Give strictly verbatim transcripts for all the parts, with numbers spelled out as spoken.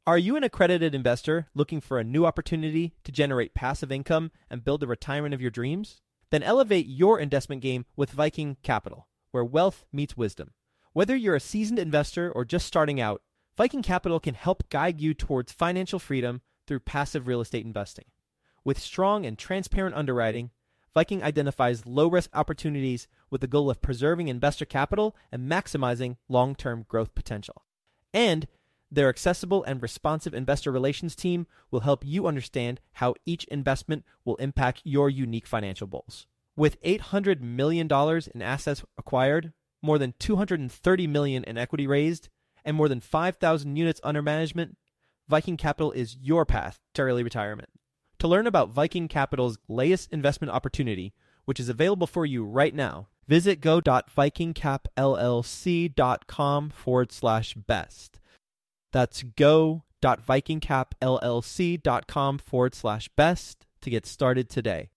Are you an accredited investor looking for a new opportunity to generate passive income and build the retirement of your dreams? Then elevate your investment game with Viking Capital, where wealth meets wisdom. Whether you're a seasoned investor or just starting out, Viking Capital can help guide you towards financial freedom through passive real estate investing. With strong and transparent underwriting, Viking identifies low-risk opportunities with the goal of preserving investor capital and maximizing long-term growth potential. And their accessible and responsive investor relations team will help you understand how each investment will impact your unique financial goals. With eight hundred million dollars in assets acquired, more than two hundred thirty million dollars in equity raised, and more than five thousand units under management, Viking Capital is your path to early retirement. To learn about Viking Capital's latest investment opportunity, which is available for you right now, visit go.vikingcapllc.com forward slash best. That's go.vikingcapllc.com forward slash best to get started today.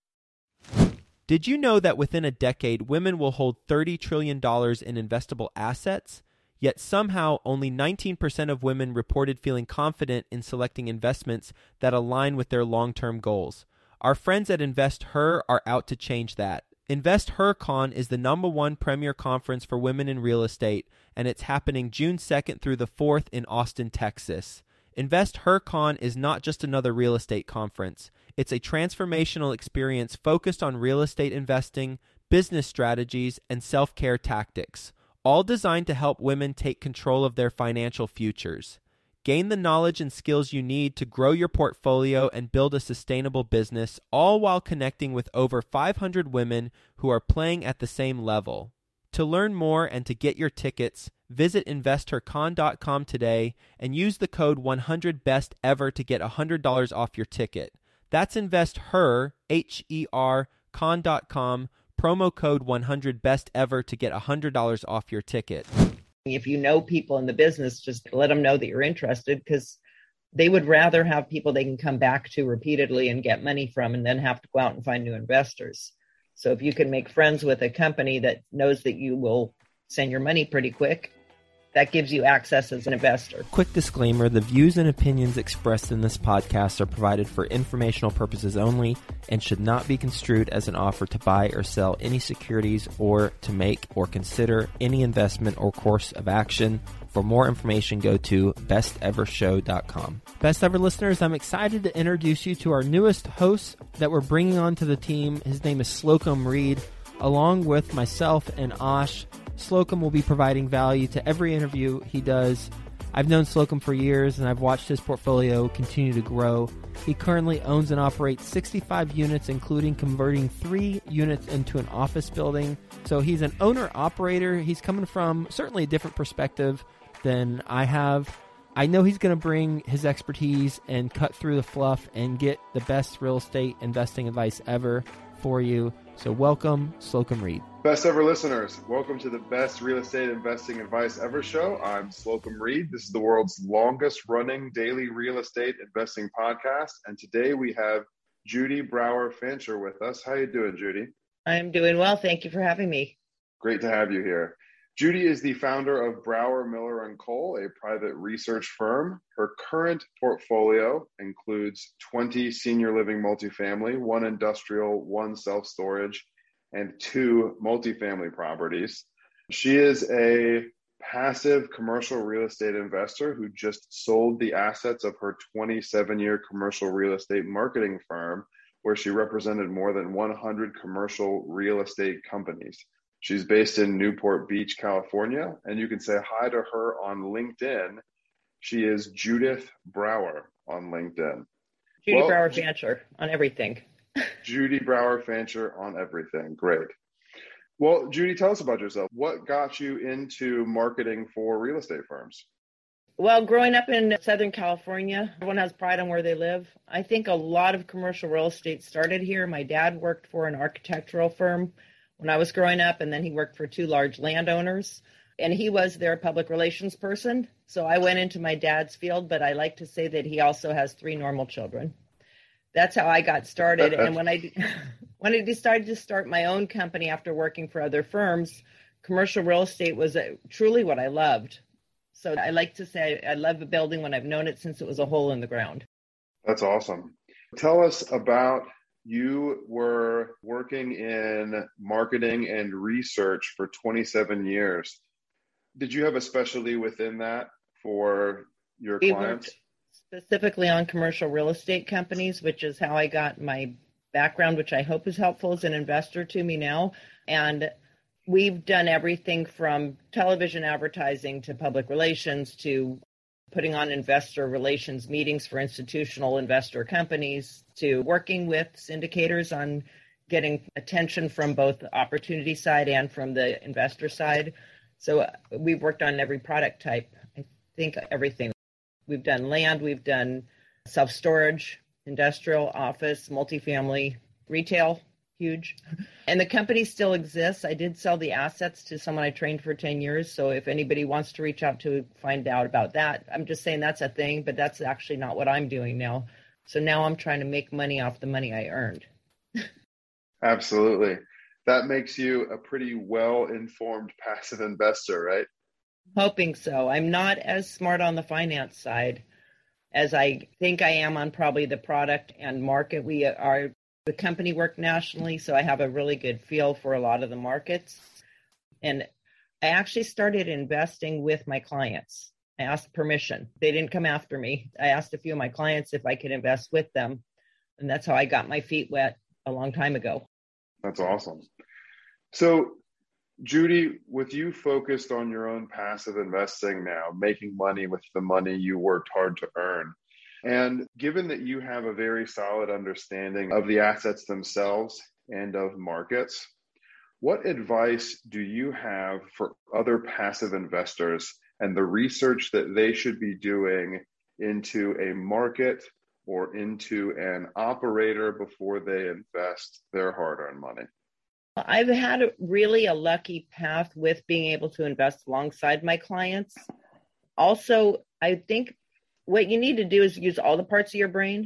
Did you know that within a decade, women will hold thirty trillion dollars in investable assets? Yet somehow only nineteen percent of women reported feeling confident in selecting investments that align with their long-term goals. Our friends at InvestHer are out to change that. InvestHerCon is the number one premier conference for women in real estate, and it's happening June second through the fourth in Austin, Texas. InvestHerCon is not just another real estate conference. It's a transformational experience focused on real estate investing, business strategies, and self-care tactics, all designed to help women take control of their financial futures. Gain the knowledge and skills you need to grow your portfolio and build a sustainable business, all while connecting with over five hundred women who are playing at the same level. To learn more and to get your tickets, visit investor con dot com today and use the code one hundred best ever to get one hundred dollars off your ticket. That's InvestHer, H E R, con dot com, promo code one hundred best ever to get one hundred dollars off your ticket. If you know people in the business, just let them know that you're interested, because they would rather have people they can come back to repeatedly and get money from and then have to go out and find new investors. So if you can make friends with a company that knows that you will send your money pretty quick, that gives you access as an investor. Quick disclaimer, the views and opinions expressed in this podcast are provided for informational purposes only and should not be construed as an offer to buy or sell any securities or to make or consider any investment or course of action. For more information, go to best ever show dot com. Best Ever listeners, I'm excited to introduce you to our newest host that we're bringing onto the team. His name is Slocum Reed. Along with myself and Ash, Slocum will be providing value to every interview he does. I've known Slocum for years, and I've watched his portfolio continue to grow. He currently owns and operates sixty-five units, including converting three units into an office building. So he's an owner-operator. He's coming from certainly a different perspective than I have. I know he's going to bring his expertise and cut through the fluff and get the best real estate investing advice ever for you. So welcome, Slocum Reed. Best Ever listeners, welcome to the Best Real Estate Investing Advice Ever show. I'm Slocum Reed. This is the world's longest running daily real estate investing podcast. And today we have Judy Brower Fancher with us. How you doing, Judy? I'm doing well. Thank you for having me. Great to have you here. Judy is the founder of Brower, Miller and Cole, a private research firm. Her current portfolio includes twenty senior living multifamily, one industrial, one self-storage, and two multifamily properties. She is a passive commercial real estate investor who just sold the assets of her twenty-seven-year commercial real estate marketing firm, where she represented more than one hundred commercial real estate companies. She's based in Newport Beach, California, and you can say hi to her on LinkedIn. She is Judith Brower on LinkedIn. Judy well, Brower Fancher on everything. Judy Brower Fancher on everything. Great. Well, Judy, tell us about yourself. What got you into marketing for real estate firms? Well, growing up in Southern California, everyone has pride on where they live. I think a lot of commercial real estate started here. My dad worked for an architectural firm when I was growing up, and then he worked for two large landowners, and he was their public relations person. So I went into my dad's field, but I like to say that he also has three normal children. That's how I got started. And when I when I decided to start my own company after working for other firms, commercial real estate was truly what I loved. So I like to say I love a building when I've known it since it was a hole in the ground. That's awesome. Tell us about, you were working in marketing and research for twenty-seven years. Did you have a specialty within that for your We clients? worked specifically on commercial real estate companies, which is how I got my background, which I hope is helpful as an investor to me now. And we've done everything from television advertising to public relations to putting on investor relations meetings for institutional investor companies to working with syndicators on getting attention from both the opportunity side and from the investor side. So we've worked on every product type. I think everything. We've done land, we've done self-storage, industrial, office, multifamily, retail, huge. And the company still exists. I did sell the assets to someone I trained for ten years. So if anybody wants to reach out to find out about that, I'm just saying that's a thing, but that's actually not what I'm doing now. So now I'm trying to make money off the money I earned. Absolutely. That makes you a pretty well-informed passive investor, right? Hoping so. I'm not as smart on the finance side as I think I am on probably the product and market. We are the company work nationally, so I have a really good feel for a lot of the markets. And I actually started investing with my clients. I asked permission. They didn't come after me. I asked a few of my clients if I could invest with them. And that's how I got my feet wet a long time ago. That's awesome. So, Judy, with you focused on your own passive investing now, making money with the money you worked hard to earn, and given that you have a very solid understanding of the assets themselves and of markets, what advice do you have for other passive investors and the research that they should be doing into a market or into an operator before they invest their hard-earned money? I've had really a lucky path with being able to invest alongside my clients. Also, I think what you need to do is use all the parts of your brain.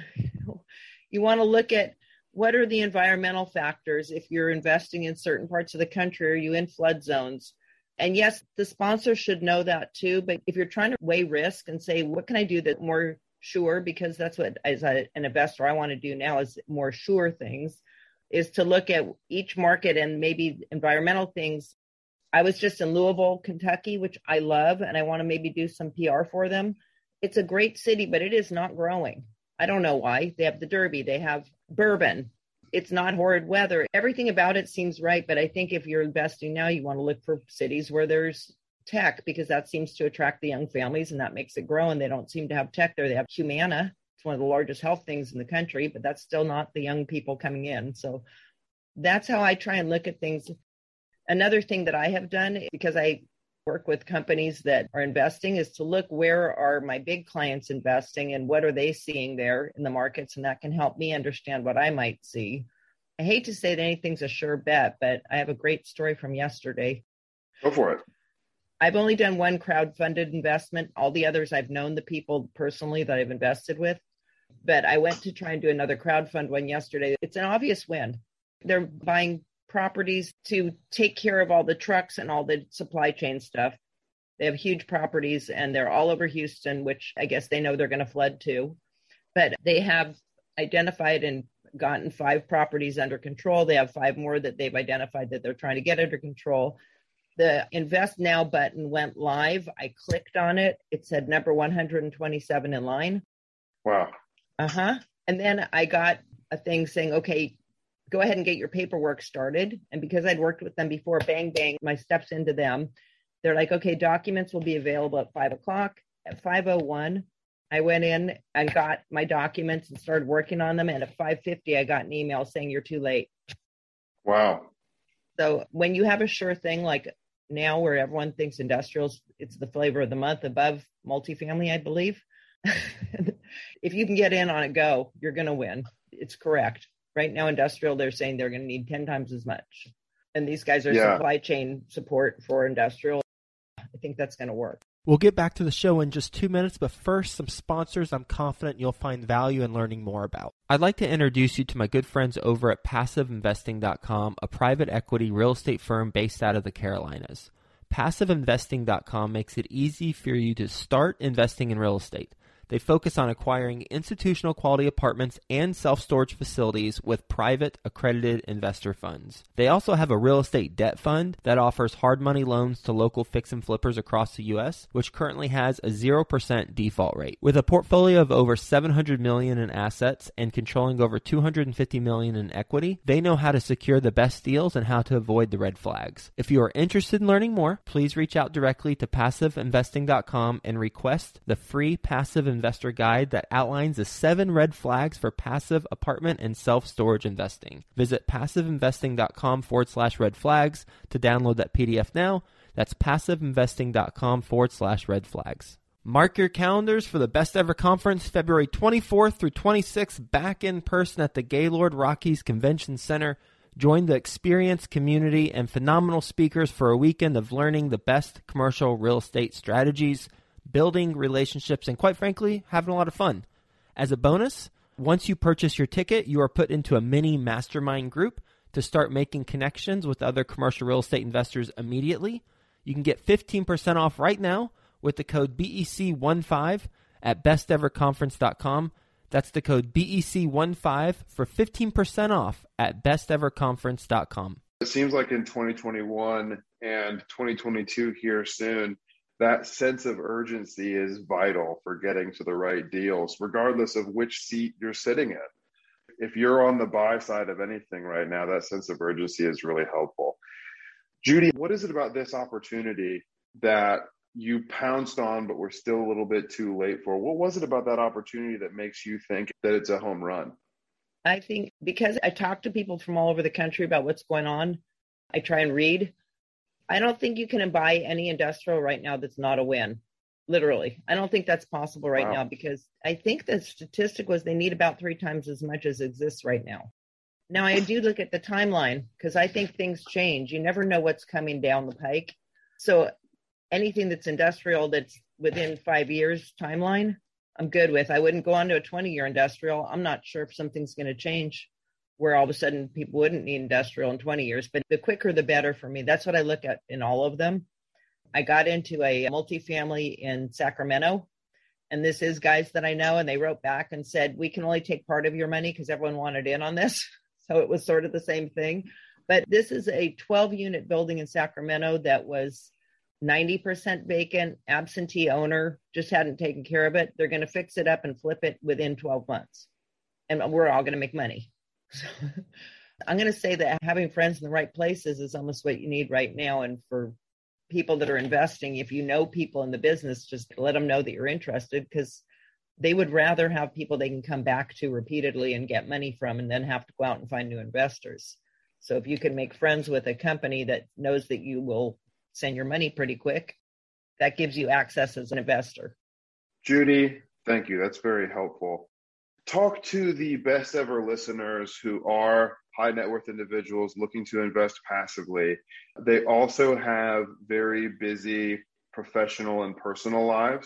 You want to look at what are the environmental factors if you're investing in certain parts of the country, are you in flood zones? And yes, the sponsor should know that too. But if you're trying to weigh risk and say, what can I do that's more sure? Because that's what, as a, an investor, I want to do now is more sure things, is to look at each market and maybe environmental things. I was just in Louisville, Kentucky, which I love, and I want to maybe do some P R for them. It's a great city, but it is not growing. I don't know why. They have the Derby. They have bourbon. It's not horrid weather. Everything about it seems right, but I think if you're investing now, you want to look for cities where there's tech, because that seems to attract the young families, and that makes it grow, and they don't seem to have tech there. They have Humana. It's one of the largest health things in the country, but that's still not the young people coming in. So that's how I try and look at things. Another thing that I have done, because I work with companies that are investing, is to look where are my big clients investing and what are they seeing there in the markets, and that can help me understand what I might see. I hate to say that anything's a sure bet, but I have a great story from yesterday. Go for it. I've only done one crowd-funded investment. All the others I've known the people personally that I've invested with, but I went to try and do another crowdfund one yesterday. It's an obvious win. They're buying properties to take care of all the trucks and all the supply chain stuff. They have huge properties and they're all over Houston, which I guess they know they're going to flood too. But they have identified and gotten five properties under control. They have five more that they've identified that they're trying to get under control. The Invest Now button went live. I clicked on it. It said number one hundred twenty-seven in line. Wow. Uh-huh. And then I got a thing saying, okay, go ahead and get your paperwork started. And because I'd worked with them before, bang, bang, my steps into them. They're like, okay, documents will be available at five o'clock. At five oh one, I went in and got my documents and started working on them. And at five fifty, I got an email saying you're too late. Wow. So when you have a sure thing, like now where everyone thinks industrials, it's the flavor of the month above multifamily, I believe. If you can get in on it, go, you're going to win. It's correct. Right now, industrial, they're saying they're going to need ten times as much. And these guys are Yeah. supply chain support for industrial. I think that's going to work. We'll get back to the show in just two minutes, but first, some sponsors I'm confident you'll find value in learning more about. I'd like to introduce you to my good friends over at passive investing dot com, a private equity real estate firm based out of the Carolinas. passive investing dot com makes it easy for you to start investing in real estate. They focus on acquiring institutional quality apartments and self-storage facilities with private accredited investor funds. They also have a real estate debt fund that offers hard money loans to local fix and flippers across the U S, which currently has a zero percent default rate. With a portfolio of over seven hundred million dollars in assets and controlling over two hundred fifty million dollars in equity, they know how to secure the best deals and how to avoid the red flags. If you are interested in learning more, please reach out directly to passive investing dot com and request the free Passive Investor Guide that outlines the seven red flags for passive apartment and self-storage investing. Visit passive investing dot com forward slash red flags to download that P D F now. That's passive investing dot com forward slash red flags. Mark your calendars for the Best Ever Conference, February twenty-fourth through twenty-sixth, back in person at the Gaylord Rockies Convention Center. Join the experienced community and phenomenal speakers for a weekend of learning the best commercial real estate strategies, building relationships, and quite frankly, having a lot of fun. As a bonus, once you purchase your ticket, you are put into a mini mastermind group to start making connections with other commercial real estate investors immediately. You can get fifteen percent off right now with the code B E C fifteen at best ever conference dot com. That's the code B E C fifteen for fifteen percent off at best ever conference dot com. It seems like in twenty twenty-one and twenty twenty-two here soon, that sense of urgency is vital for getting to the right deals, regardless of which seat you're sitting in. If you're on the buy side of anything right now, that sense of urgency is really helpful. Judy, what is it about this opportunity that you pounced on, but we're still a little bit too late for? What was it about that opportunity that makes you think that it's a home run? I think because I talk to people from all over the country about what's going on, I try and read. I don't think you can buy any industrial right now that's not a win. Literally. I don't think that's possible right wow. now, because I think the statistic was they need about three times as much as exists right now. Now, I do look at the timeline because I think things change. You never know what's coming down the pike. So anything that's industrial that's within five years timeline, I'm good with. I wouldn't go on to a twenty-year industrial. I'm not sure if something's going to change where all of a sudden people wouldn't need industrial in twenty years. But the quicker, the better for me. That's what I look at in all of them. I got into a multifamily in Sacramento, and this is guys that I know, and they wrote back and said, we can only take part of your money because everyone wanted in on this. So it was sort of the same thing. But this is a twelve-unit building in Sacramento that was ninety percent vacant, absentee owner, just hadn't taken care of it. They're going to fix it up and flip it within twelve months. And we're all going to make money. So I'm going to say that having friends in the right places is almost what you need right now. And for people that are investing, if you know people in the business, just let them know that you're interested, because they would rather have people they can come back to repeatedly and get money from and then have to go out and find new investors. So if you can make friends with a company that knows that you will send your money pretty quick, that gives you access as an investor. Judy, thank you. That's very helpful. Talk to the best ever listeners who are high net worth individuals looking to invest passively. They also have very busy professional and personal lives.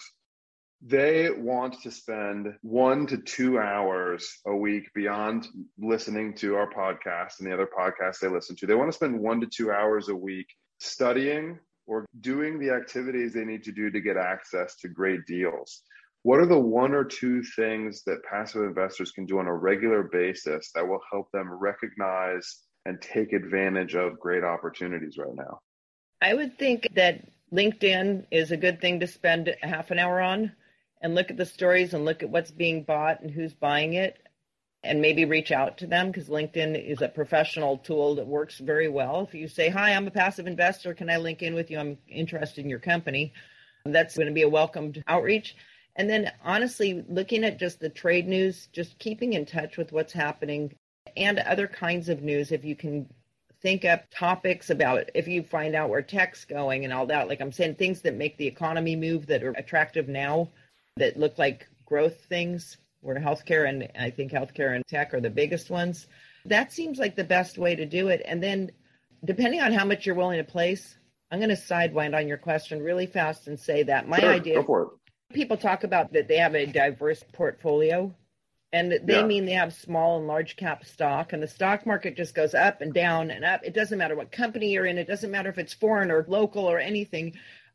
They want to spend one to two hours a week beyond listening to our podcast and the other podcasts they listen to. They want to spend one to two hours a week studying or doing the activities they need to do to get access to great deals. What are the one or two things that passive investors can do on a regular basis that will help them recognize and take advantage of great opportunities right now? I would think that LinkedIn is a good thing to spend half an hour on, and look at the stories and look at what's being bought and who's buying it, and maybe reach out to them, because LinkedIn is a professional tool that works very well. If you say, hi, I'm a passive investor, can I link in with you? I'm interested in your company. That's going to be a welcomed outreach. And then honestly, looking at just the trade news, just keeping in touch with what's happening and other kinds of news. If you can think up topics about it, if you find out where tech's going and all that, like I'm saying, things that make the economy move that are attractive now, that look like growth things, where healthcare and I think healthcare and tech are the biggest ones. That seems like the best way to do it. And then depending on how much you're willing to place, I'm going to sidewind on your question really fast and say that my sure, idea, go for it. People talk about that they have a diverse portfolio. And they Yeah. mean they have small and large cap stock, and the stock market just goes up and down and up. It doesn't matter what company you're in. It doesn't matter if it's foreign or local or anything.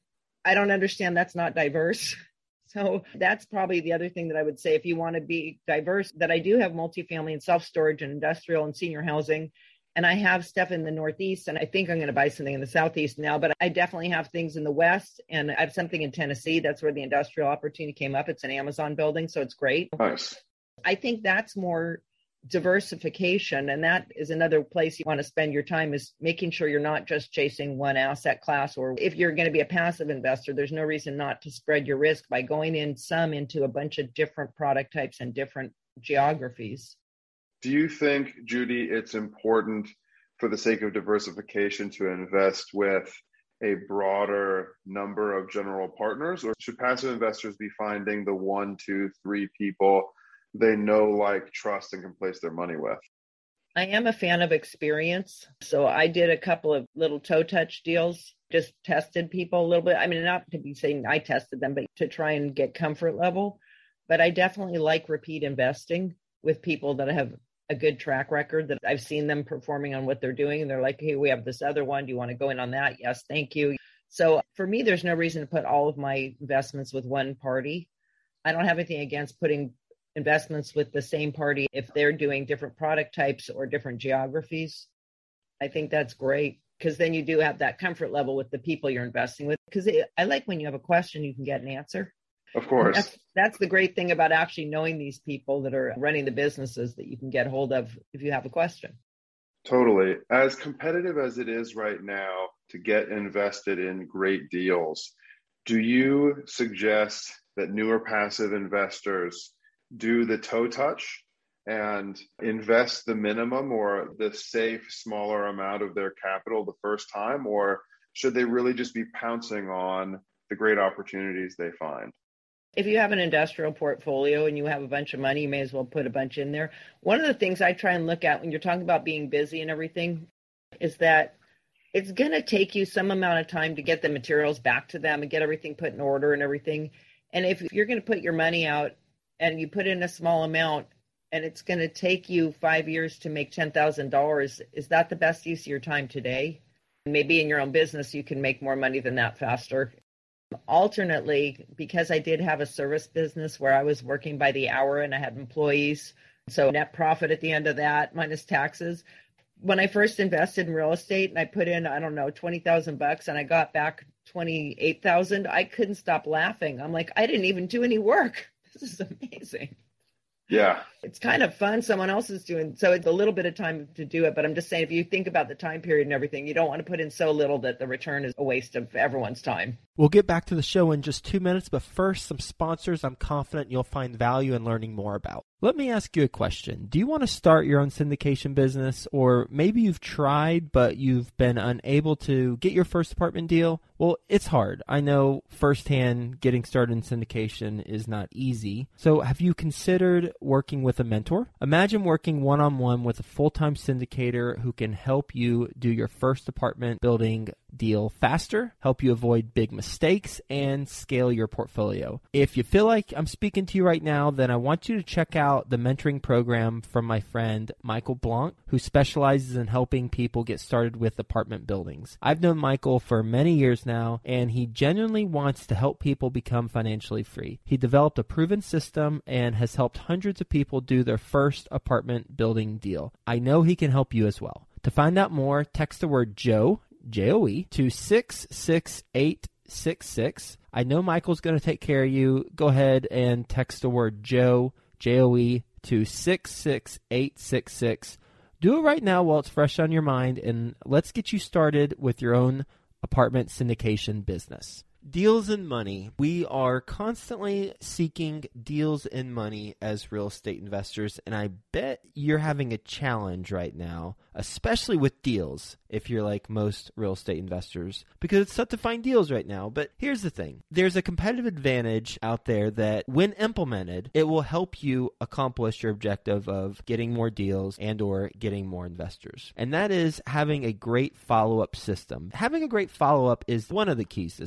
I don't understand. That's not diverse. So that's probably the other thing that I would say. If you want to be diverse, that I do have multifamily and self-storage and industrial and senior housing. And I have stuff in the Northeast, and I think I'm going to buy something in the Southeast now, but I definitely have things in the West, and I have something in Tennessee. That's where the industrial opportunity came up. It's an Amazon building, so it's great. Nice. I think that's more diversification. And that is another place you want to spend your time, is making sure you're not just chasing one asset class. Or if you're going to be a passive investor, there's no reason not to spread your risk by going in some into a bunch of different product types and different geographies. Do you think, Judy, it's important for the sake of diversification to invest with a broader number of general partners, or should passive investors be finding the one, two, three people they know, like, trust, and can place their money with? I am a fan of experience. So I did a couple of little toe touch deals, just tested people a little bit. I mean, not to be saying I tested them, but to try and get comfort level. But I definitely like repeat investing with people that have a good track record, that I've seen them performing on what they're doing. And they're like, hey, we have this other one. Do you want to go in on that? Yes, thank you. So for me, there's no reason to put all of my investments with one party. I don't have anything against putting investments with the same party if they're doing different product types or different geographies. I think that's great, because then you do have that comfort level with the people you're investing with. Because I like when you have a question, you can get an answer. Of course. That's, that's the great thing about actually knowing these people that are running the businesses that you can get hold of if you have a question. Totally. As competitive as it is right now to get invested in great deals, do you suggest that newer passive investors do the toe touch and invest the minimum or the safe smaller amount of their capital the first time? Or should they really just be pouncing on the great opportunities they find? If you have an industrial portfolio and you have a bunch of money, you may as well put a bunch in there. One of the things I try and look at when you're talking about being busy and everything is that it's going to take you some amount of time to get the materials back to them and get everything put in order and everything. And if you're going to put your money out and you put in a small amount and it's going to take you five years to make ten thousand dollars, is that the best use of your time today? Maybe in your own business, you can make more money than that faster. Alternately, because I did have a service business where I was working by the hour and I had employees, so net profit at the end of that minus taxes. When I first invested in real estate and I put in, I don't know, twenty thousand bucks and I got back twenty-eight thousand, I couldn't stop laughing. I'm like, I didn't even do any work. This is amazing. Yeah. It's kind of fun. Someone else is doing, so it's a little bit of time to do it. But I'm just saying, if you think about the time period and everything, you don't want to put in so little that the return is a waste of everyone's time. We'll get back to the show in just two minutes, but first, some sponsors I'm confident you'll find value in learning more about. Let me ask you a question. Do you want to start your own syndication business, or maybe you've tried, but you've been unable to get your first apartment deal? Well, it's hard. I know firsthand getting started in syndication is not easy. So have you considered working with a mentor? Imagine working one-on-one with a full-time syndicator who can help you do your first apartment building deal faster, help you avoid big mistakes, and scale your portfolio. If you feel like I'm speaking to you right now, then I want you to check out the mentoring program from my friend Michael Blanc, who specializes in helping people get started with apartment buildings. I've known Michael for many years now, and he genuinely wants to help people become financially free. He developed a proven system and has helped hundreds of people do their first apartment building deal. I know he can help you as well. To find out more, text the word Joe, J O E, to six six eight six six. I know Michael's going to take care of you. Go ahead and text the word Joe, J O E, to six six eight six six. Do it right now while it's fresh on your mind, and let's get you started with your own apartment syndication business. Deals and money. We are constantly seeking deals and money as real estate investors, and I bet you're having a challenge right now, especially with deals, if you're like most real estate investors, because it's tough to find deals right now. But here's the thing. There's a competitive advantage out there that when implemented, it will help you accomplish your objective of getting more deals and or getting more investors. And that is having a great follow-up system. Having a great follow-up is one of the keys to success.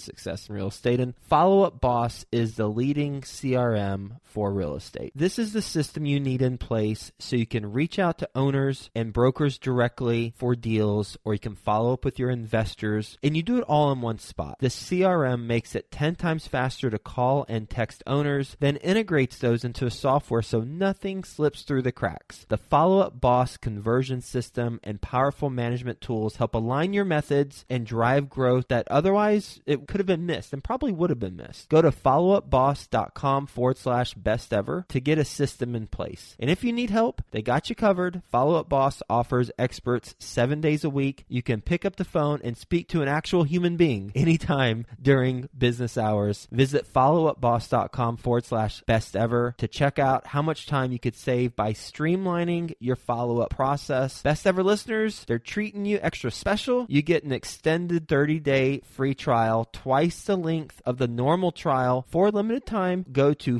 business and real estate. And Follow Up Boss is the leading C R M for real estate. This is the system you need in place so you can reach out to owners and brokers directly for deals, or you can follow up with your investors, and you do it all in one spot. The C R M makes it ten times faster to call and text owners, then integrates those into a software so nothing slips through the cracks. The Follow Up Boss conversion system and powerful management tools help align your methods and drive growth that otherwise it could have been missed and probably would have been missed. Go to followupboss.com forward slash best ever to get a system in place. And if you need help, they got you covered. Follow Up Boss offers experts seven days a week. You can pick up the phone and speak to an actual human being anytime during business hours. Visit followupboss.com forward slash best ever to check out how much time you could save by streamlining your follow-up process. Best Ever listeners, they're treating you extra special. You get an extended thirty-day free trial, twice the length of the normal trial for a limited time. Go to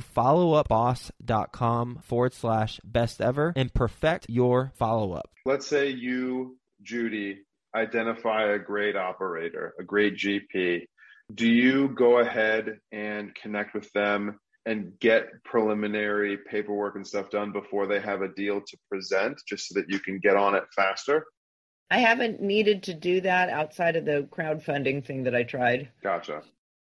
followupboss.com forward slash best ever and perfect your follow-up. Let's say you, Judy, identify a great operator, a great G P. Do you go ahead and connect with them and get preliminary paperwork and stuff done before they have a deal to present, just so that you can get on it faster? I haven't needed to do that outside of the crowdfunding thing that I tried. Gotcha.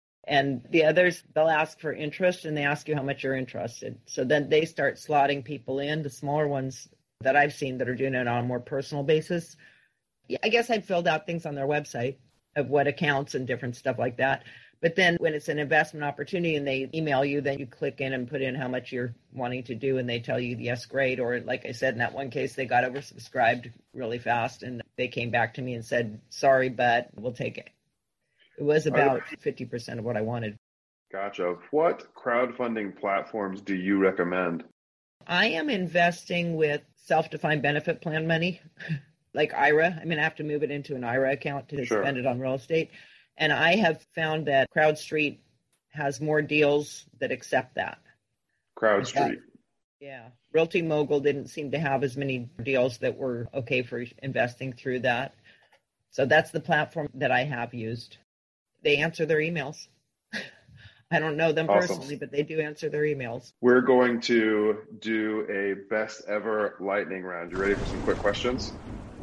And the others, they'll ask for interest, and they ask you how much you're interested. So then they start slotting people in. The smaller ones that I've seen that are doing it on a more personal basis, yeah, I guess I'd filled out things on their website of what accounts and different stuff like that. But then when it's an investment opportunity and they email you, then you click in and put in how much you're wanting to do, and they tell you, yes, great. Or like I said, in that one case, they got oversubscribed really fast, and they came back to me and said, sorry, but we'll take it. It was about fifty percent of what I wanted. Gotcha. What crowdfunding platforms do you recommend? I am investing with self-defined benefit plan money, like I R A. I mean, I have to move it into an I R A account to Sure. spend it on real estate. And I have found that CrowdStreet has more deals that accept that. CrowdStreet. Yeah. Realty Mogul didn't seem to have as many deals that were okay for investing through that. So that's the platform that I have used. They answer their emails. I don't know them Awesome. personally, but they do answer their emails. We're going to do a best ever lightning round. You ready for some quick questions?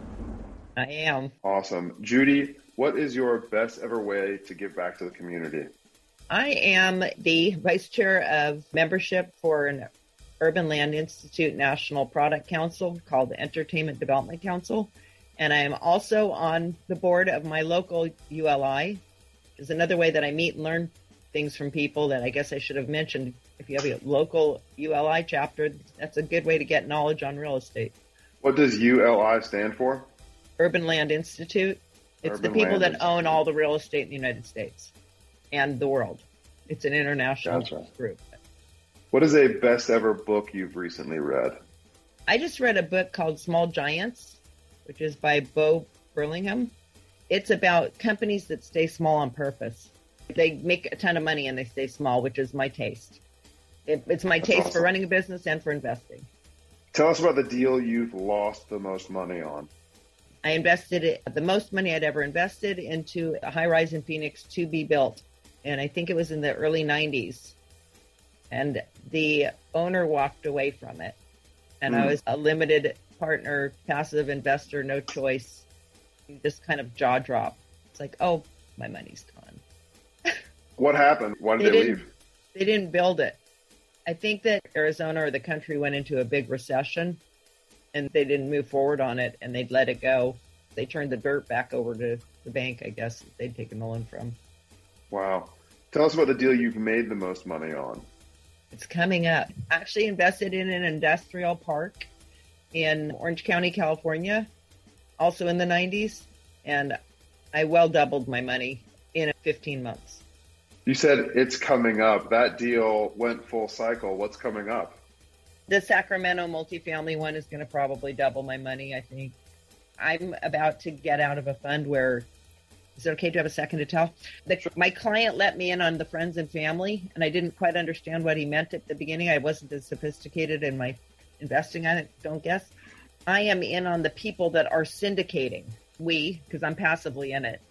I am. Awesome. Judy, what is your best ever way to give back to the community? I am the vice chair of membership for an Urban Land Institute National Product Council called the Entertainment Development Council. And I am also on the board of my local U L I. Is another way that I meet and learn things from people that I guess I should have mentioned. If you have a local U L I chapter, that's a good way to get knowledge on real estate. What does U L I stand for? Urban Land Institute. It's Urban the people Land that Institute. own all the real estate in the United States and the world. It's an international Gotcha. group. What is a best ever book you've recently read? I just read a book called Small Giants, which is by Bo Burlingham. It's about companies that stay small on purpose. They make a ton of money and they stay small, which is my taste. It, it's my That's taste awesome. for running a business and for investing. Tell us about the deal you've lost the most money on. I invested it, the most money I'd ever invested into a high-rise in Phoenix to be built. And I think it was in the early nineties. And the owner walked away from it. And Mm. I was a limited partner, passive investor, no choice. Just kind of jaw drop. It's like, oh, my money's gone. What happened? Why did They they, didn't- leave? They didn't build it. I think that Arizona or the country went into a big recession and they didn't move forward on it and they'd let it go. They turned the dirt back over to the bank, I guess, that they'd taken the loan from. Wow. Tell us about the deal you've made the most money on. It's coming up. I actually invested in an industrial park in Orange County, California, also in the nineties. And I well doubled my money in fifteen months. You said it's coming up. That deal went full cycle. What's coming up? The Sacramento multifamily one is going to probably double my money, I think. I'm about to get out of a fund where, is it okay to have a second to tell? The, my client let me in on the friends and family, and I didn't quite understand what he meant at the beginning. I wasn't as sophisticated in my investing, I don't guess. I am in on the people that are syndicating. We, because I'm passively in it.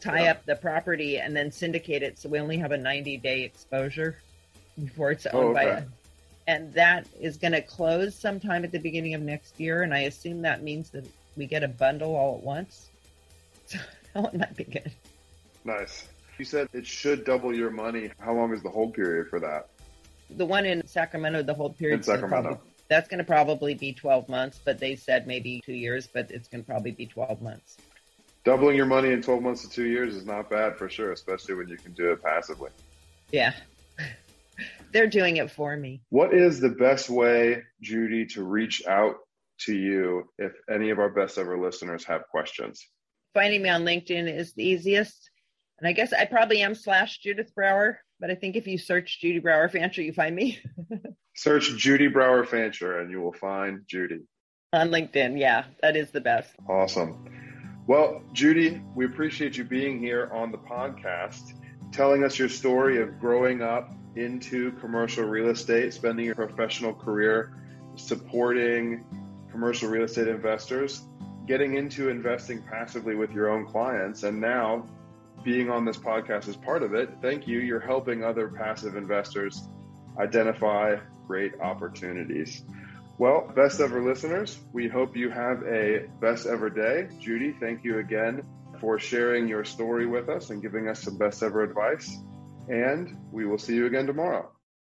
tie Yeah. up the property and then syndicate it. So we only have a ninety day exposure before it's owned Oh, okay. by a, and that is going to close sometime at the beginning of next year. And I assume that means that we get a bundle all at once. So that might be good. Nice. You said it should double your money. How long is the hold period for that? The one in Sacramento, the hold period, In Sacramento. that's going to probably be twelve months, but they said maybe two years, but it's going to probably be twelve months. Doubling your money in twelve months to two years is not bad for sure, especially when you can do it passively. Yeah. They're doing it for me. What is the best way, Judy, to reach out to you if any of our best ever listeners have questions? Finding me on LinkedIn is the easiest. And I guess I probably am slash Judith Brower, but I think if you search Judy Brower Fancher, you find me. Search Judy Brower Fancher and you will find Judy. On LinkedIn, yeah, that is the best. Awesome. Well, Judy, we appreciate you being here on the podcast, telling us your story of growing up into commercial real estate, spending your professional career supporting commercial real estate investors, getting into investing passively with your own clients, and now being on this podcast as part of it. Thank you. You're helping other passive investors identify great opportunities. Well, best ever listeners, we hope you have a best ever day. Judy, thank you again for sharing your story with us and giving us some best ever advice. And we will see you again tomorrow.